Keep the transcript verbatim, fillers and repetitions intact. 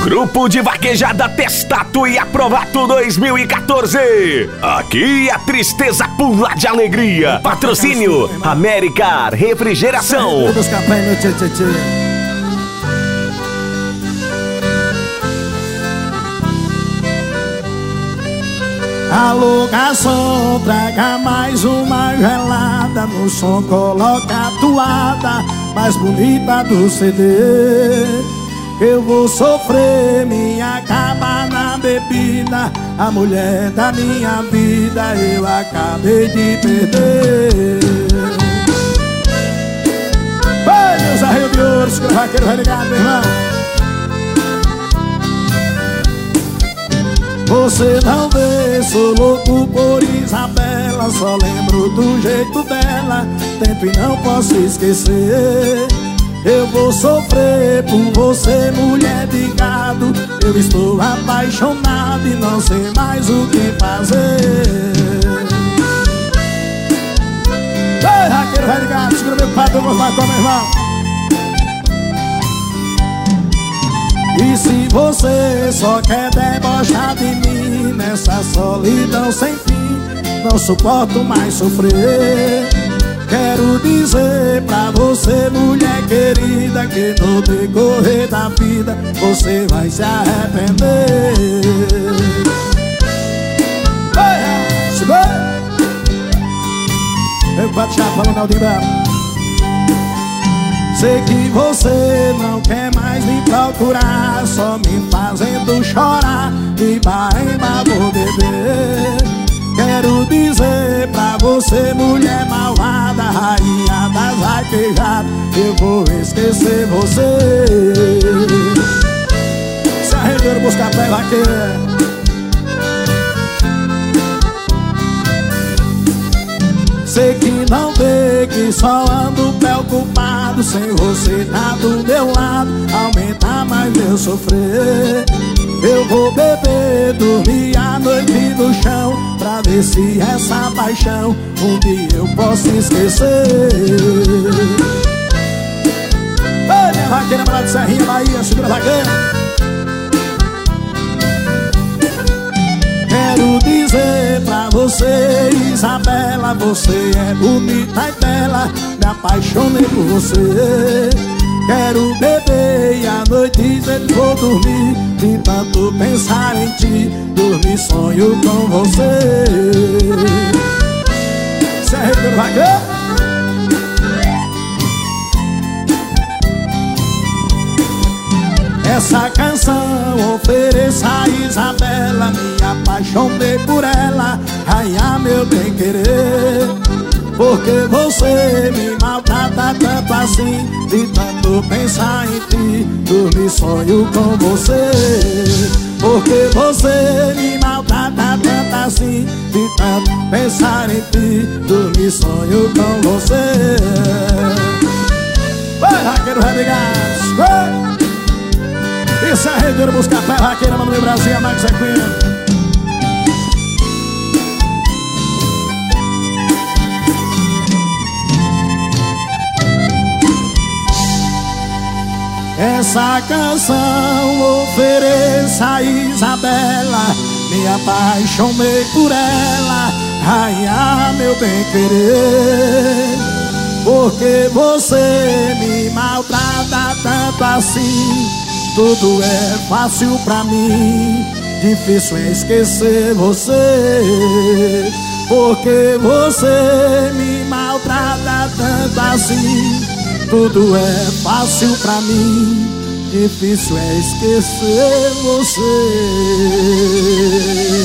Grupo de Vaquejada Testato e Aprovato dois mil e quatorze. Aqui a tristeza pula de alegria. Patrocínio América Refrigeração. Alô, garçom, traga mais uma gelada. No som coloca a toada mais bonita do C D. Eu vou sofrer, me acaba na bebida. A mulher da minha vida eu acabei de perder. Vai, meus arreios de ouro, segura vaqueiro, vai ligado, meu irmão. Você não vê, sou louco por Isabela. Só lembro do jeito dela, tento e não posso esquecer. Eu vou sofrer por você, mulher de gado. Eu estou apaixonado e não sei mais o que fazer. Ei, raqueiro, vai de gado, segura meu padrão, vou falar com meu irmão. E se você só quer debochar de mim nessa solidão sem fim, não suporto mais sofrer. Quero dizer pra você, mulher querida, que no decorrer da vida você vai se arrepender. Ei, segura! Eu bato já falando ao Dimba. Sei que você não quer mais me procurar, só me fazendo chorar, de barema vou beber. Quero dizer pra você, mulher malvada, rainha das vaquejadas, eu vou esquecer você. Se arredeiro buscar pé vaqueiro. Sei que não vê, que só ando preocupado. Sem você tá do meu lado, aumenta mais meu sofrer. Eu vou beber, dormir a noite no chão, pra ver se essa paixão um dia eu posso esquecer. Ei, minha vaqueira, pra lá de Serrinha, Bahia, segura a vaqueira. Quero dizer pra você, Isabela, você é bonita e bela, me apaixonei por você. Quero beber e à noite dizer que vou dormir, de tanto pensar em ti, dormir sonho com você. Cê é rei do vaqueiro? Essa canção ofereça a Isabela, me apaixonei por ela, rainha meu bem querer. Porque você me maltrata tanto assim, de tanto pensar em ti, dormir sonho com você. Porque você me maltrata tanto assim, de tanto pensar em ti, dormir sonho com você. Vai, raqueiro, renegados, vai! Isso é arredeiro, buscar pé, vaqueira, mano, meu Brasil, a Max Aquino. Essa canção ofereça a Isabela, me apaixonei por ela, rainha meu bem querer. Porque você me maltrata tanto assim, tudo é fácil pra mim, difícil é esquecer você. Porque você me maltrata tanto assim, tudo é fácil pra mim, difícil é esquecer você.